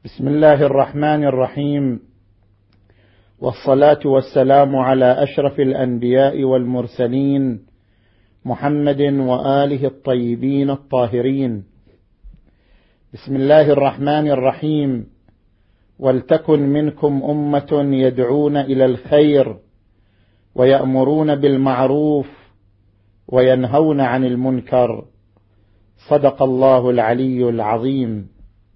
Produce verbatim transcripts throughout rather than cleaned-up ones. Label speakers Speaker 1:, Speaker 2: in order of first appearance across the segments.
Speaker 1: بسم الله الرحمن الرحيم، والصلاة والسلام على أشرف الأنبياء والمرسلين محمد وآله الطيبين الطاهرين. بسم الله الرحمن الرحيم. ولتكن منكم أمة يدعون إلى الخير ويأمرون بالمعروف وينهون عن المنكر. صدق الله العلي العظيم.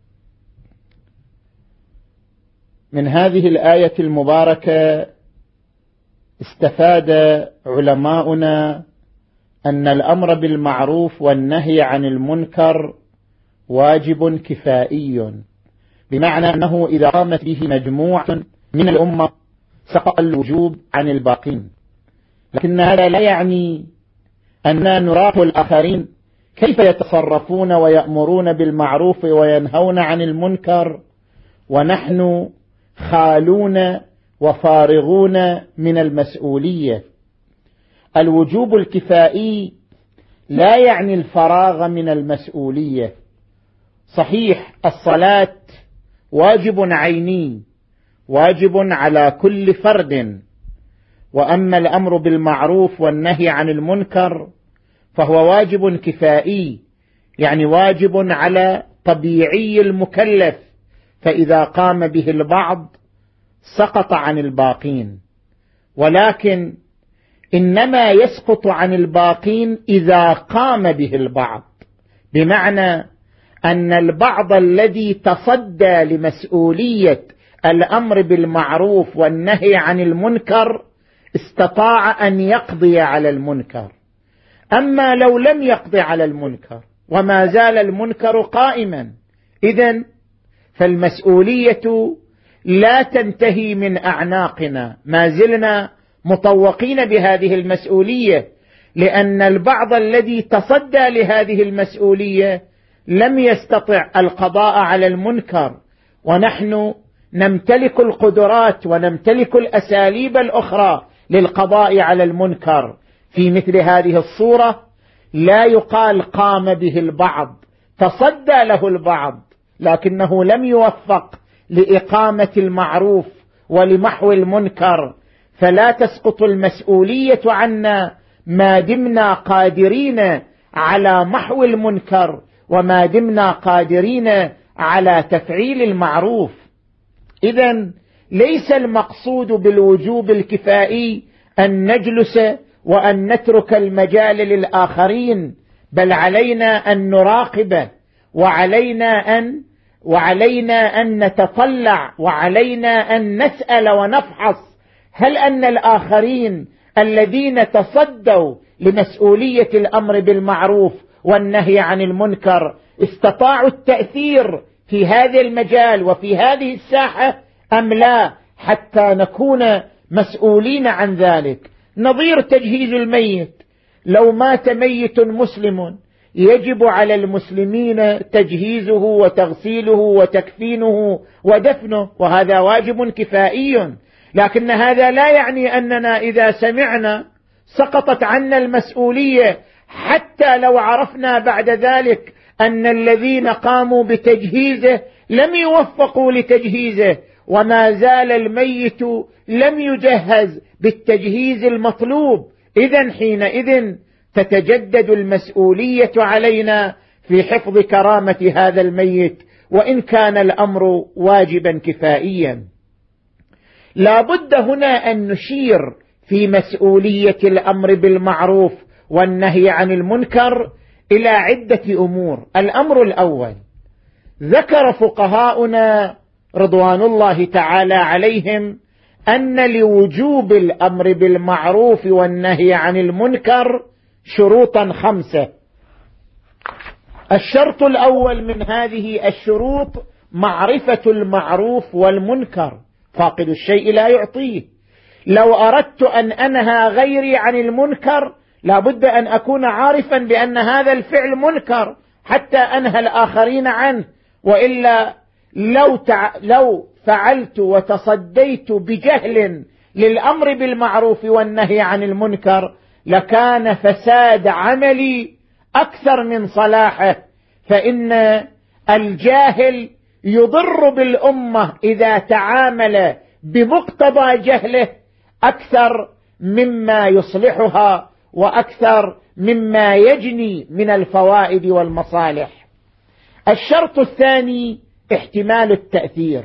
Speaker 1: من هذه الآية المباركة استفاد علماؤنا أن الأمر بالمعروف والنهي عن المنكر واجب كفائي، بمعنى أنه إذا قامت به مجموعة من الأمة سقط الوجوب عن الباقين. لكن هذا لا يعني أننا نراقب الآخرين كيف يتصرفون ويأمرون بالمعروف وينهون عن المنكر ونحن خالون وفارغون من المسؤولية. الوجوب الكفائي لا يعني الفراغ من المسؤولية. صحيح الصلاة واجب عيني، واجب على كل فرد، وأما الأمر بالمعروف والنهي عن المنكر فهو واجب كفائي، يعني واجب على طبيعي المكلف، فإذا قام به البعض سقط عن الباقين. ولكن إنما يسقط عن الباقين إذا قام به البعض، بمعنى أن البعض الذي تصدى لمسؤولية الأمر بالمعروف والنهي عن المنكر استطاع أن يقضي على المنكر. أما لو لم يقضي على المنكر وما زال المنكر قائما، إذن فالمسؤولية لا تنتهي من أعناقنا، ما زلنا مطوقين بهذه المسؤولية، لأن البعض الذي تصدى لهذه المسؤولية لم يستطع القضاء على المنكر، ونحن نمتلك القدرات ونمتلك الأساليب الأخرى للقضاء على المنكر. في مثل هذه الصورة لا يقال قام به البعض، تصدى له البعض لكنه لم يوفق لإقامة المعروف ولمحو المنكر، فلا تسقط المسؤولية عنا ما دمنا قادرين على محو المنكر وما دمنا قادرين على تفعيل المعروف. إذن ليس المقصود بالوجوب الكفائي أن نجلس وأن نترك المجال للآخرين، بل علينا أن نراقب، وعلينا أن وعلينا أن نتطلع، وعلينا أن نسأل ونفحص هل أن الآخرين الذين تصدوا لمسؤولية الأمر بالمعروف والنهي عن المنكر استطاعوا التأثير في هذا المجال وفي هذه الساحة أم لا، حتى نكون مسؤولين عن ذلك. نظير تجهيز الميت، لو مات ميت مسلم يجب على المسلمين تجهيزه وتغسيله وتكفينه ودفنه، وهذا واجب كفائي. لكن هذا لا يعني أننا إذا سمعنا سقطت عنا المسؤولية، حتى لو عرفنا بعد ذلك أن الذين قاموا بتجهيزه لم يوفقوا لتجهيزه وما زال الميت لم يجهز بالتجهيز المطلوب. إذن حينئذ تتجدد المسؤولية علينا في حفظ كرامة هذا الميت، وإن كان الأمر واجبا كفائيا. لا بد هنا أن نشير في مسؤولية الأمر بالمعروف والنهي عن المنكر إلى عدة أمور. الأمر الأول، ذكر فقهاؤنا رضوان الله تعالى عليهم أن لوجوب الأمر بالمعروف والنهي عن المنكر شروطا خمسة. الشرط الأول من هذه الشروط معرفة المعروف والمنكر، فاقد الشيء لا يعطيه. لو أردت أن أنهى غيري عن المنكر لابد أن أكون عارفا بأن هذا الفعل منكر حتى أنهى الآخرين عنه، وإلا لو, تع... لو فعلت وتصديت بجهل للأمر بالمعروف والنهي عن المنكر لكان فساد عملي أكثر من صلاحه، فإن الجاهل يضر بالأمة إذا تعامل بمقتضى جهله أكثر مما يصلحها وأكثر مما يجني من الفوائد والمصالح. الشرط الثاني احتمال التأثير.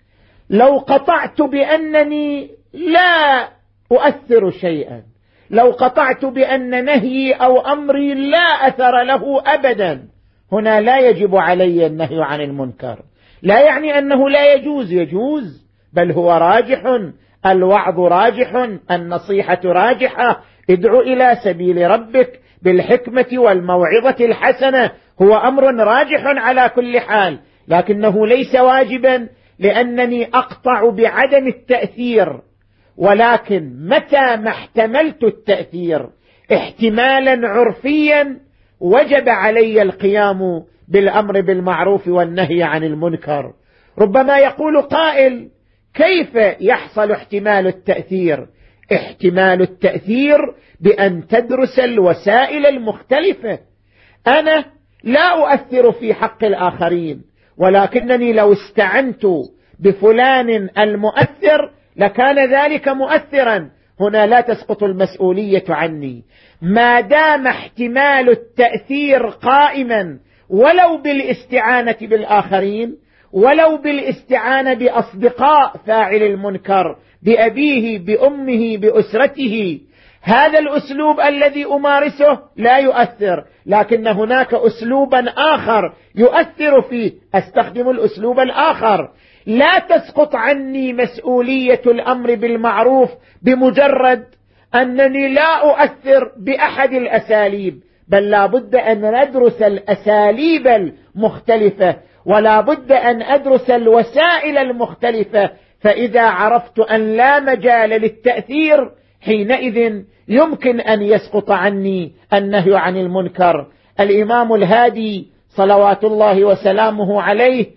Speaker 1: لو قطعت بأنني لا أؤثر شيئا، لو قطعت بأن نهي أو أمري لا أثر له أبدا، هنا لا يجب علي النهي عن المنكر. لا يعني أنه لا يجوز، يجوز، بل هو راجح، الوعظ راجح، النصيحة راجحة، ادعو إلى سبيل ربك بالحكمة والموعظة الحسنة، هو أمر راجح على كل حال، لكنه ليس واجبا لأنني أقطع بعدم التأثير. ولكن متى ما احتملت التأثير احتمالا عرفيا وجب علي القيام بالأمر بالمعروف والنهي عن المنكر. ربما يقول قائل: كيف يحصل احتمال التأثير؟ احتمال التأثير بأن تدرس الوسائل المختلفة. أنا لا أؤثر في حق الآخرين، ولكنني لو استعنت بفلان المؤثر لكان ذلك مؤثرا، هنا لا تسقط المسؤولية عني. ما دام احتمال التأثير قائما ولو بالاستعانة بالآخرين، ولو بالاستعانة بأصدقاء فاعل المنكر، بأبيه بأمه بأسرته، هذا الأسلوب الذي أمارسه لا يؤثر، لكن هناك أسلوبا آخر يؤثر فيه، أستخدم الأسلوب الآخر. لا تسقط عني مسؤولية الأمر بالمعروف بمجرد أنني لا أؤثر بأحد الأساليب، بل لا بد أن ندرس الأساليب المختلفة، ولا بد أن أدرس الوسائل المختلفة. فإذا عرفت أن لا مجال للتأثير حينئذ يمكن أن يسقط عني النهي عن المنكر. الإمام الهادي صلوات الله وسلامه عليه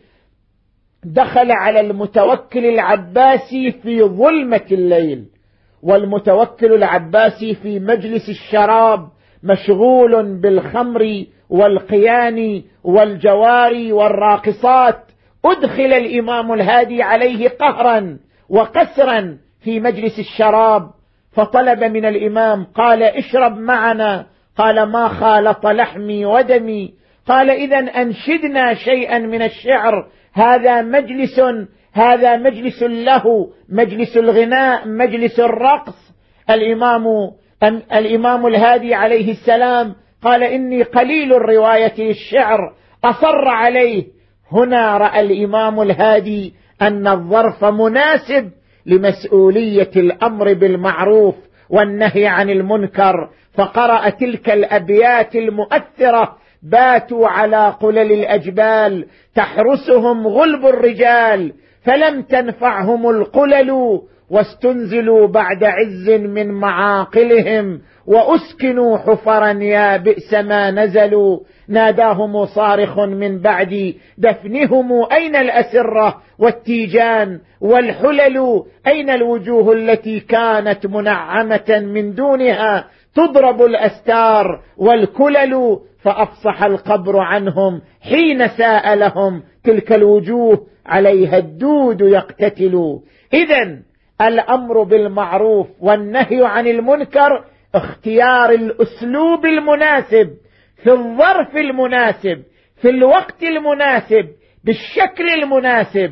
Speaker 1: دخل على المتوكل العباسي في ظلمة الليل، والمتوكل العباسي في مجلس الشراب مشغول بالخمر والقيان والجواري والراقصات. أدخل الإمام الهادي عليه قهرا وقسرا في مجلس الشراب، فطلب من الإمام، قال: اشرب معنا. قال: ما خالط لحمي ودمي. قال: إذن أنشدنا شيئا من الشعر، هذا مجلس هذا مجلس له، مجلس الغناء، مجلس الرقص. الإمام الإمام الهادي عليه السلام قال: إني قليل الرواية للشعر، أصر عليه. هنا رأى الإمام الهادي أن الظرف مناسب لمسؤولية الأمر بالمعروف والنهي عن المنكر، فقرأ تلك الأبيات المؤثرة: باتوا على قلل الأجبال تحرسهم غلب الرجال، فلم تنفعهم القلل واستنزلوا بعد عز من معاقلهم، وأسكنوا حفرا يا بئس ما نزلوا. ناداهم صارخ من بعد دفنهم: أين الأسرة والتيجان والحلل؟ أين الوجوه التي كانت منعمة من دونها تضرب الأستار والكلل؟ فأفصح القبر عنهم حين سألهم، تلك الوجوه عليها الدود يقتتل. إذن الأمر بالمعروف والنهي عن المنكر اختيار الأسلوب المناسب في الظرف المناسب في الوقت المناسب بالشكل المناسب.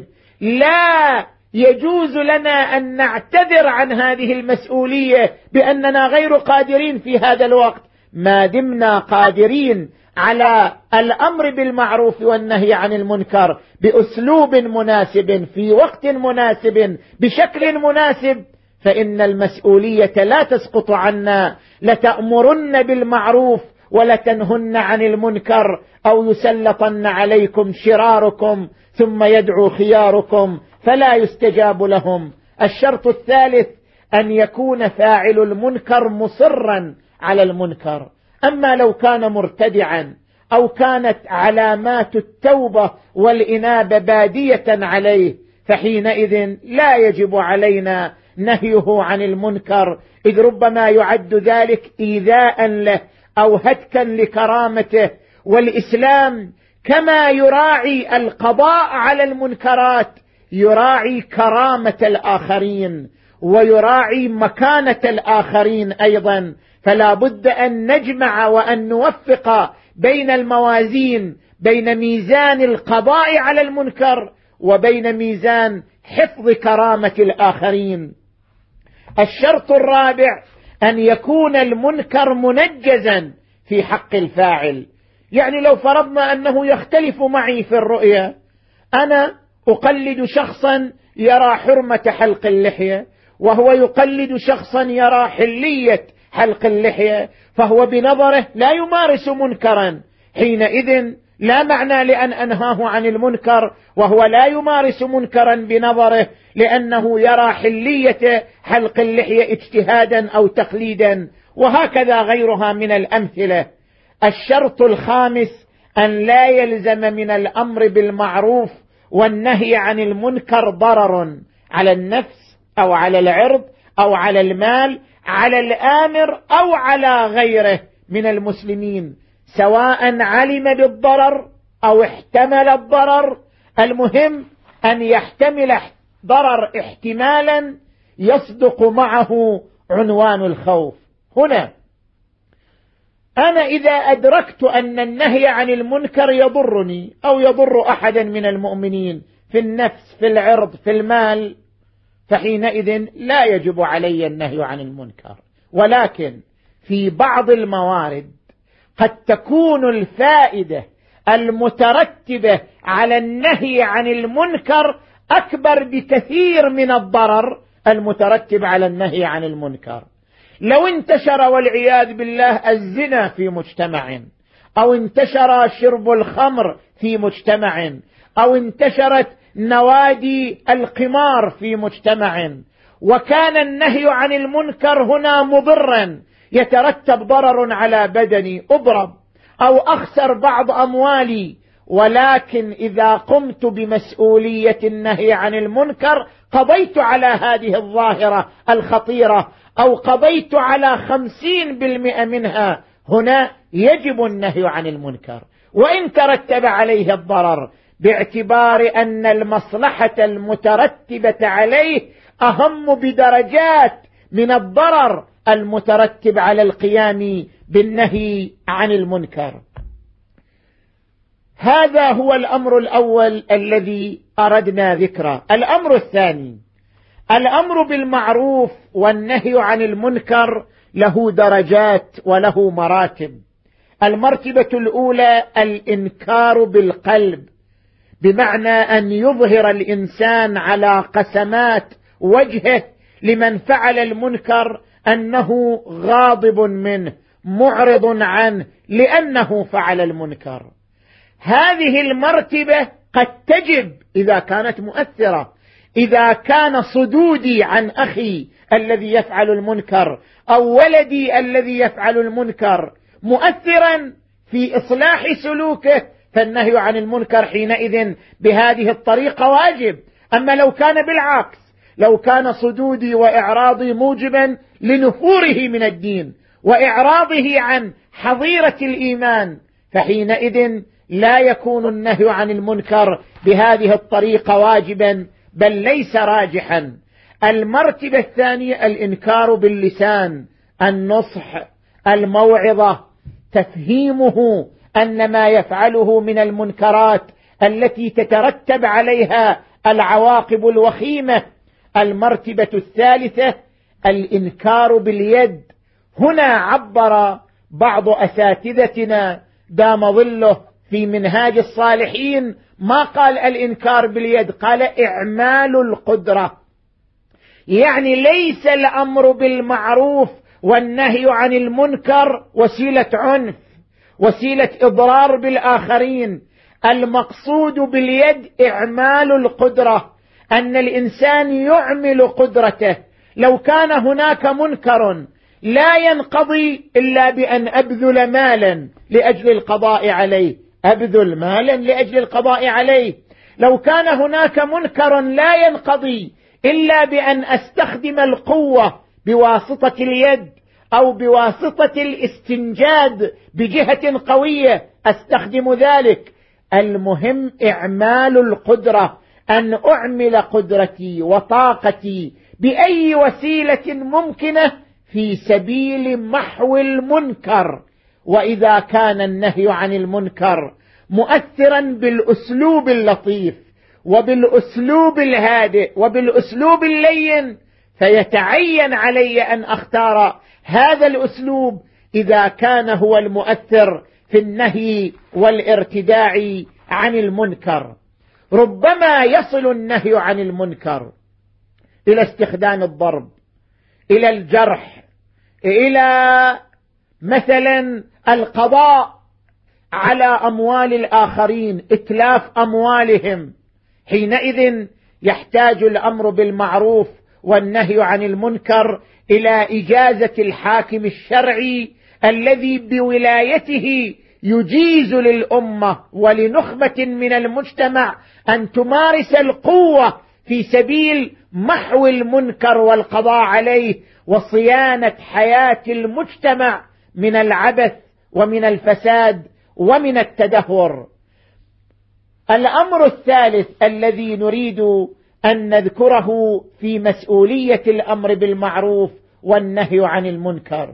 Speaker 1: لا يجوز لنا أن نعتذر عن هذه المسؤولية بأننا غير قادرين في هذا الوقت. ما دمنا قادرين على الأمر بالمعروف والنهي عن المنكر بأسلوب مناسب في وقت مناسب بشكل مناسب، فإن المسؤولية لا تسقط عنا. لتأمرن بالمعروف ولتنهن عن المنكر، أو يسلطن عليكم شراركم ثم يدعو خياركم فلا يستجاب لهم. الشرط الثالث أن يكون فاعل المنكر مصرا على المنكر. أما لو كان مرتدعا أو كانت علامات التوبة والإنابة بادية عليه، فحينئذ لا يجب علينا نهيه عن المنكر، إذ ربما يعد ذلك إيذاء له أو هتكا لكرامته. والإسلام كما يراعي القضاء على المنكرات يراعي كرامة الآخرين ويراعي مكانة الآخرين أيضا. فلا بد أن نجمع وأن نوفق بين الموازين، بين ميزان القضاء على المنكر وبين ميزان حفظ كرامة الآخرين. الشرط الرابع أن يكون المنكر منجزا في حق الفاعل. يعني لو فرضنا أنه يختلف معي في الرؤية، أنا أقلد شخصا يرى حرمة حلق اللحية وهو يقلد شخصا يرى حلية حلق اللحية، فهو بنظره لا يمارس منكرا، حينئذ لا معنى لأن أنهاه عن المنكر وهو لا يمارس منكرا بنظره، لأنه يرى حلية حلق اللحية اجتهادا أو تقليدا، وهكذا غيرها من الأمثلة. الشرط الخامس أن لا يلزم من الأمر بالمعروف والنهي عن المنكر ضرر على النفس أو على العرض أو على المال، على الآمر أو على غيره من المسلمين، سواء علم بالضرر أو احتمل الضرر. المهم أن يحتمل ضرر احتمالا يصدق معه عنوان الخوف. هنا أنا إذا أدركت أن النهي عن المنكر يضرني أو يضر أحدا من المؤمنين في النفس، في العرض، في المال، فحينئذ لا يجب علي النهي عن المنكر. ولكن في بعض الموارد قد تكون الفائدة المترتبة على النهي عن المنكر أكبر بكثير من الضرر المترتب على النهي عن المنكر. لو انتشر والعياذ بالله الزنا في مجتمع، أو انتشر شرب الخمر في مجتمع، أو انتشرت نوادي القمار في مجتمع، وكان النهي عن المنكر هنا مضرا، يترتب ضرر على بدني، أضرب أو أخسر بعض أموالي، ولكن إذا قمت بمسؤولية النهي عن المنكر قضيت على هذه الظاهرة الخطيرة، أو قضيت على خمسين بالمئة منها، هنا يجب النهي عن المنكر وإن ترتب عليه الضرر، باعتبار أن المصلحة المترتبة عليه أهم بدرجات من الضرر المترتب على القيام بالنهي عن المنكر. هذا هو الأمر الأول الذي أردنا ذكره. الأمر الثاني، الأمر بالمعروف والنهي عن المنكر له درجات وله مراتب. المرتبة الأولى الإنكار بالقلب، بمعنى أن يظهر الإنسان على قسمات وجهه لمن فعل المنكر أنه غاضب منه، معرض عنه لأنه فعل المنكر. هذه المرتبة قد تجب إذا كانت مؤثرة. إذا كان صدودي عن أخي الذي يفعل المنكر أو ولدي الذي يفعل المنكر مؤثرا في إصلاح سلوكه، فالنهي عن المنكر حينئذ بهذه الطريقة واجب. أما لو كان بالعكس، لو كان صدودي وإعراضي موجبا لنفوره من الدين وإعراضه عن حظيرة الإيمان، فحينئذ لا يكون النهي عن المنكر بهذه الطريقة واجبا، بل ليس راجحا. المرتبة الثانية الإنكار باللسان، النصح، الموعظة، تفهيمه أن ما يفعله من المنكرات التي تترتب عليها العواقب الوخيمة. المرتبة الثالثة الإنكار باليد. هنا عبر بعض أساتذتنا دام ظله في منهاج الصالحين ما قال الإنكار باليد، قال إعمال القدرة. يعني ليس الأمر بالمعروف والنهي عن المنكر وسيلة عنف، وسيلة إضرار بالآخرين. المقصود باليد إعمال القدرة، أن الإنسان يعمل قدرته. لو كان هناك منكر لا ينقضي إلا بأن أبذل مالا لأجل القضاء عليه، أبذل مالا لأجل القضاء عليه. لو كان هناك منكر لا ينقضي إلا بأن أستخدم القوة بواسطة اليد أو بواسطة الاستنجاد بجهة قوية، أستخدم ذلك. المهم إعمال القدرة، أن أعمل قدرتي وطاقتي بأي وسيلة ممكنة في سبيل محو المنكر. وإذا كان النهي عن المنكر مؤثرا بالأسلوب اللطيف وبالأسلوب الهادئ وبالأسلوب اللين، فيتعين علي أن أختار هذا الأسلوب إذا كان هو المؤثر في النهي والارتداع عن المنكر. ربما يصل النهي عن المنكر إلى استخدام الضرب، إلى الجرح، إلى مثلا القضاء على أموال الآخرين، إتلاف أموالهم. حينئذ يحتاج الأمر بالمعروف والنهي عن المنكر إلى إجازة الحاكم الشرعي الذي بولايته يجيز للأمة ولنخبة من المجتمع أن تمارس القوة في سبيل محو المنكر والقضاء عليه وصيانة حياة المجتمع من العبث ومن الفساد ومن التدهور. الأمر الثالث الذي نريد أن نذكره في مسؤولية الأمر بالمعروف والنهي عن المنكر،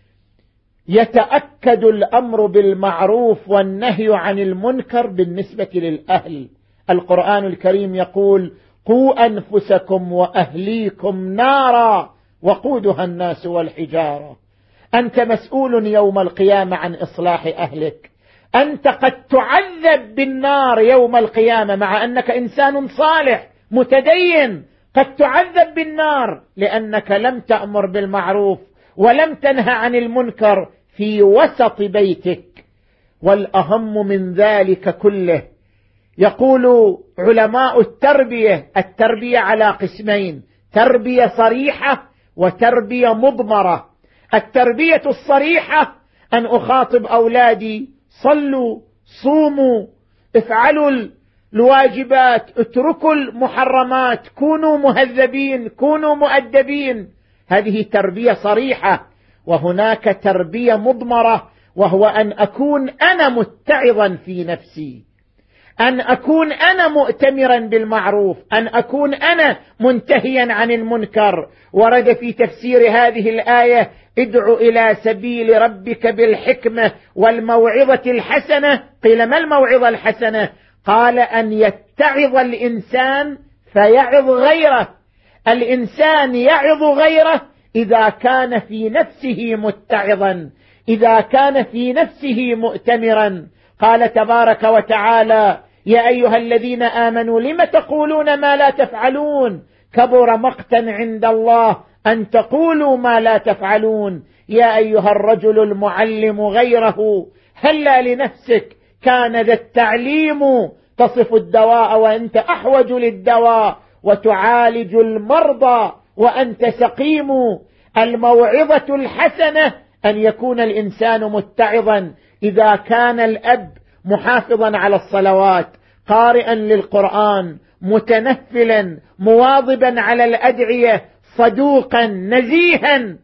Speaker 1: يتأكد الأمر بالمعروف والنهي عن المنكر بالنسبة للأهل. القرآن الكريم يقول: قوا أنفسكم وأهليكم نارا وقودها الناس والحجارة. أنت مسؤول يوم القيامة عن إصلاح أهلك. أنت قد تعذب بالنار يوم القيامة مع أنك إنسان صالح متدين، قد تعذب بالنار لأنك لم تأمر بالمعروف ولم تنهى عن المنكر في وسط بيتك. والأهم من ذلك كله، يقول علماء التربية: التربية على قسمين، تربية صريحة وتربية مضمرة. التربية الصريحة أن أخاطب أولادي: صلوا، صوموا، افعلوا الواجبات، اتركوا المحرمات، كونوا مهذبين، كونوا مؤدبين. هذه تربية صريحة. وهناك تربية مضمرة، وهو أن أكون أنا متعظا في نفسي، أن أكون أنا مؤتمرا بالمعروف، أن أكون أنا منتهيا عن المنكر. ورد في تفسير هذه الآية: ادع إلى سبيل ربك بالحكمة والموعظة الحسنة. قيل: ما الموعظة الحسنة؟ قال: أن يتعظ الإنسان فيعظ غيره. الإنسان يعظ غيره إذا كان في نفسه متعظا، إذا كان في نفسه مؤتمرا. قال تبارك وتعالى: يا أيها الذين آمنوا لم تقولون ما لا تفعلون، كبر مقتا عند الله أن تقولوا ما لا تفعلون. يا أيها الرجل المعلم غيره، هلا لنفسك كان ذا التعليم تصف الدواء وأنت أحوج للدواء، وتعالج المرضى وأنت سقيم. الموعظة الحسنة أن يكون الإنسان متعظا إذا كان الأب محافظا على الصلوات، قارئا للقرآن، متنفلا، مواظبا على الأدعية، صدوقا، نزيها،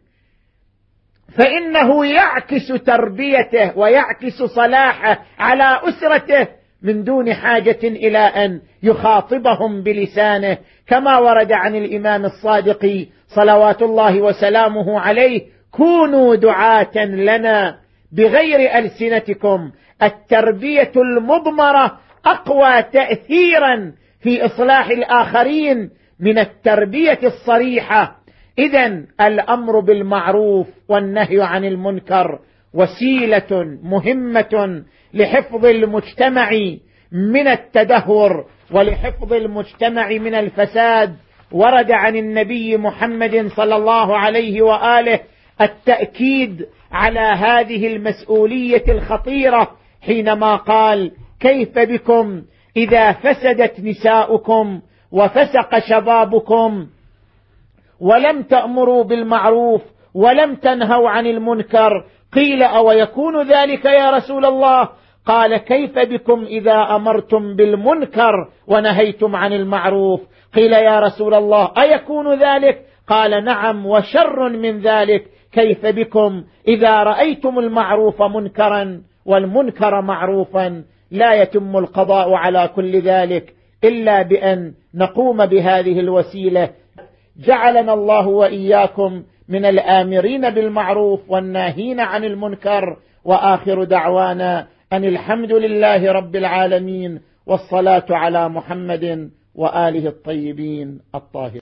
Speaker 1: فإنه يعكس تربيته ويعكس صلاحه على أسرته من دون حاجة إلى أن يخاطبهم بلسانه، كما ورد عن الإمام الصادق صلوات الله وسلامه عليه: كونوا دعاة لنا بغير ألسنتكم. التربية المضمرة أقوى تأثيرا في إصلاح الآخرين من التربية الصريحة. إذن الأمر بالمعروف والنهي عن المنكر وسيلة مهمة لحفظ المجتمع من التدهور ولحفظ المجتمع من الفساد. ورد عن النبي محمد صلى الله عليه وآله التأكيد على هذه المسؤولية الخطيرة حينما قال: كيف بكم إذا فسدت نساؤكم وفسق شبابكم ولم تأمروا بالمعروف ولم تنهوا عن المنكر؟ قيل: أو يكون ذلك يا رسول الله؟ قال: كيف بكم إذا أمرتم بالمنكر ونهيتم عن المعروف؟ قيل: يا رسول الله أيكون ذلك؟ قال: نعم، وشر من ذلك، كيف بكم إذا رأيتم المعروف منكرا والمنكر معروفا؟ لا يتم القضاء على كل ذلك إلا بأن نقوم بهذه الوسيلة. جعلنا الله وإياكم من الآمرين بالمعروف والناهين عن المنكر، وآخر دعوانا أن الحمد لله رب العالمين، والصلاة على محمد وآله الطيبين الطاهرين.